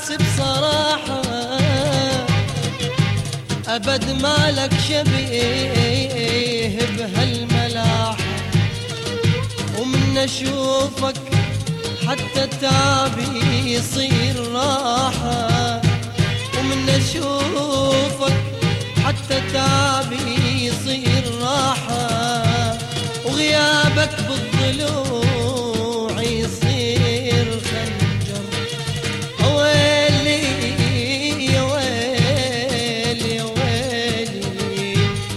ناس بصراحة أبد ما لك شبيه بهالملاحة، ومن أشوفك حتى تعبي يصير راحة، ومن أشوفك حتى تعبي يصير راحة، وغيابك بالضلوع يصير خنجر. ويلي يا ويلي يا ويلي،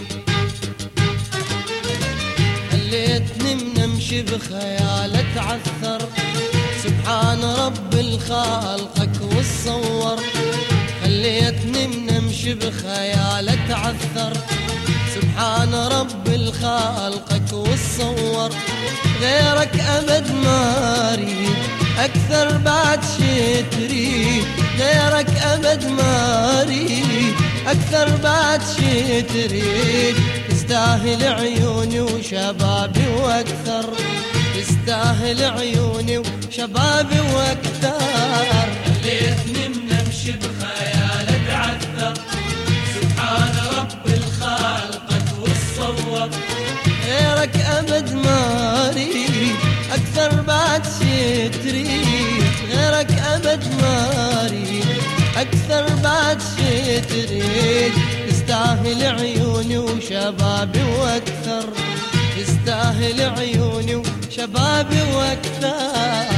خليتني من امشي بخيال اتعثر، سبحان رب الخالقك والصور. خليتني من امشي بخيال اتعثر، سبحان رب الخالقك والصور. غيرك ابد ما اريد، اكثر بعد شي تريد. غيرك ابد ما اريد، اكثر بعد شي تريد. تستاهل عيوني وشبابي واكثر، تستاهل عيوني وشبابي واكثر. خليتني من امشي بخيال اتعثر، سبحان رب الخالقك والصور. غيرك ابد ما اريد، اكثر بعد شي تريد. غيرك ابد ما اريد، اكثر بعد شي تريد. تستاهل عيوني وشبابي واكثر، تستاهل عيوني وشبابي واكثر.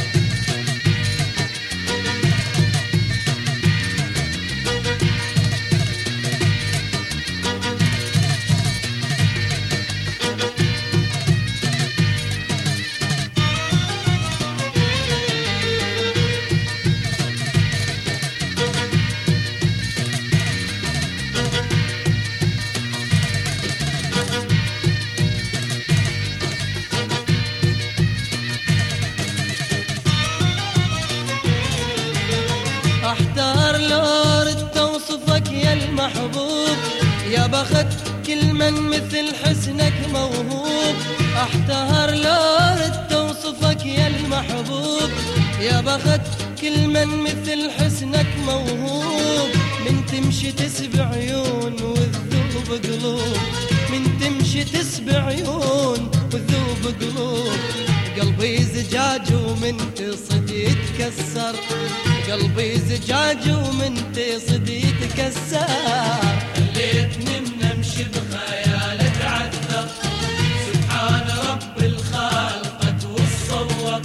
احتار لو ردت اوصفك يا المحبوب، يا بخت كل من مثل حسنك موهوب. احتار لو ردت اوصفك يا المحبوب، يا بخت كل من مثل حسنك موهوب. من تمشي تسبع عيون وتذوب قلوب، من تمشي تسبع عيون وتذوب قلوب. قلبي زجاج ومن تصد يتكسر، قلبي زجاج ومن تصد يتكسر. خليتني من امشي بخيال اتعثر، سبحان رب الخالقك والصور.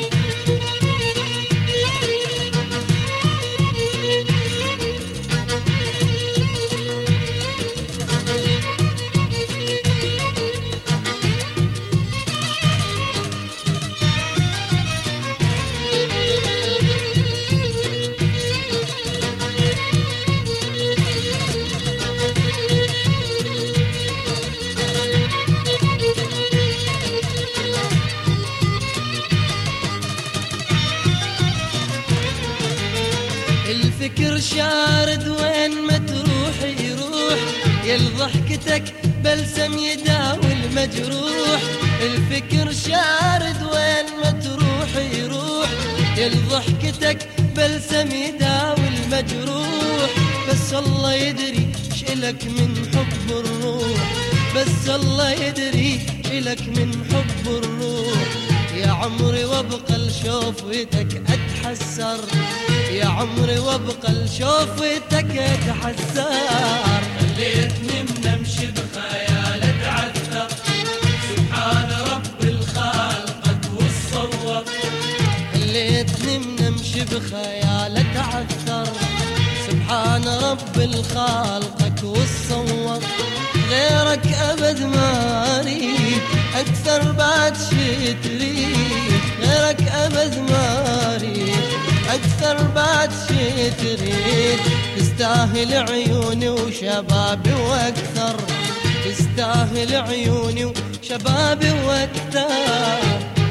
الفكر شارد وين ما تروح يروح، يلضحكتك بلسم يداوي المجروح. الفكر شارد وين ما تروح يروح، يلضحكتك بلسم يداوي المجروح. بس الله يدري شلك من حب الروح، بس الله يدري شلك من حب الروح. يا عمري وابقى لشوفتك اتحسر، يا عمري وابقى لشوفتك اتحسر. خليتني من امشي بخيال اتعثر، سبحان رب الخالقك والصور. خليتني من امشي بخيال اتعثر، سبحان رب الخالقك والصور. غيرك ابد ما اريد، اكثر بعد شي تريد. غيرك ابد ما اريد، اكثر بعد شي تريد. تستاهل عيوني وشبابي واكثر، تستاهل عيوني وشبابي واكثر.